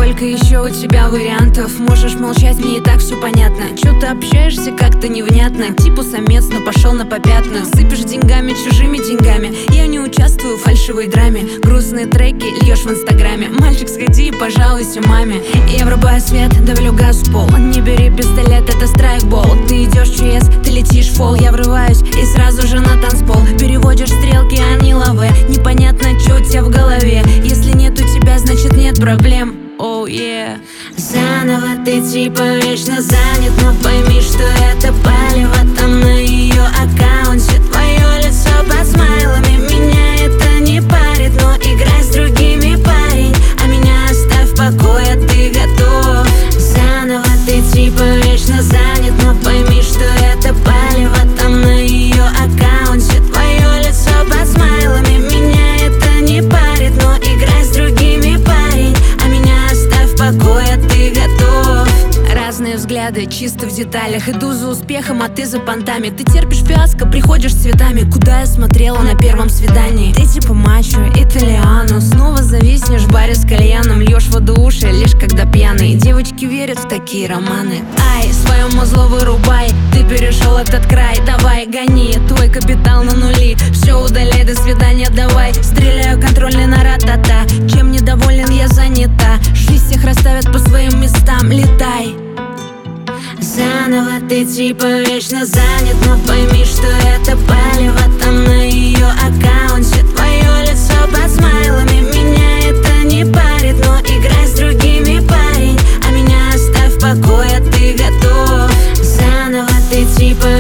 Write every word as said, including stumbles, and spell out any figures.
Сколько еще у тебя вариантов? Можешь молчать, мне и так все понятно. Чё ты общаешься как-то невнятно? Типа самец, но пошел на попятную. Сыпешь деньгами, чужими деньгами. Я не участвую в фальшивой драме. Грустные треки льешь в инстаграме. Мальчик, сходи и пожалуйся маме. Я врубаю свет, давлю газ в пол. Не бери пистолет, это страйкбол. Ты идешь ЧС, ты летишь в фол. Я врываюсь и сразу же на танцпол. Переводишь стрелки, они лавы. Непонятно, что у тебя в голове. Если нет у тебя, значит нет проблем. Oh, yeah. Заново ты типа вечно занят, но пойми, что это палево там на ее аккаунте. Твое лицо под смайлами, меня это не парит. Но играй с другими, парень, а меня оставь в покое, ты готов. Заново ты типа вечно занят, но пойми, что это палево там на ее аккаунте. Твое лицо под смайлами, меня это не парит. Но играй с другими, парень, а меня оставь в покое, ты готов. Разные взгляды, чисто в деталях. Иду за успехом, а ты за понтами. Ты терпишь фиаско, приходишь с цветами. Куда я смотрела на первом свидании? Ты типа мачо, итальяно. Снова зависнешь в баре с кальяном. Льешь воду уши, лишь когда пьяный. Девочки верят в такие романы. Ай, свое музло вырубай. Ты перешел этот край, давай, гони. Твой капитал на нули. Все, удаляй, до свидания, давай. Стреляю контрольный на ратата. Чем недоволен, я занята. Жизнь всех расставят по своим местам. Летай. Заново ты типа вечно занят, но пойми, что это палево там на ее аккаунте. Твое лицо под смайлами, меня это не парит. Но играй с другими, парень, а меня оставь в покое, ты готов. Заново ты типа